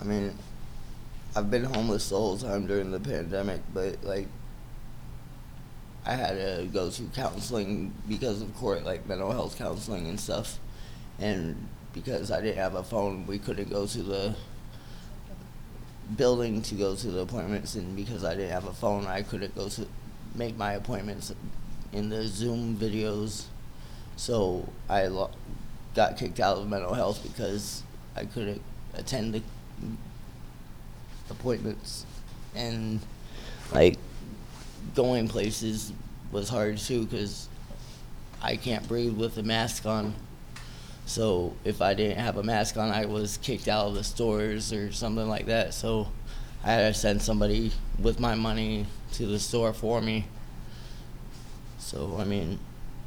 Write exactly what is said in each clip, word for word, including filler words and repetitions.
mean, I've been homeless the whole time during the pandemic, but like I had to go to counseling because of court, like mental health counseling and stuff. And because I didn't have a phone, we couldn't go to the building to go to the appointments, and because I didn't have a phone, I couldn't go to make my appointments in the Zoom videos. So I lo- got kicked out of mental health because I couldn't attend the appointments, and like going places was hard too because I can't breathe with a mask on. So if I didn't have a mask on, I was kicked out of the stores or something like that. So I had to send somebody with my money to the store for me. So I mean,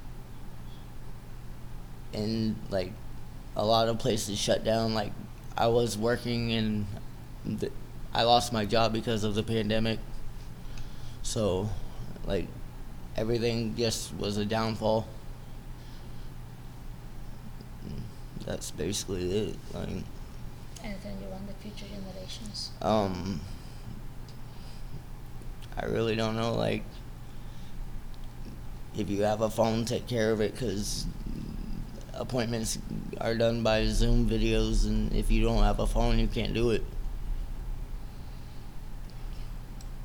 and like a lot of places shut down. Like I was working and th- I lost my job because of the pandemic. So like everything just was a downfall. That's basically it. Like, Anything you want the future generations? um, I really don't know. Like, if you have a phone, take care of it because appointments are done by Zoom videos, and if you don't have a phone, you can't do it.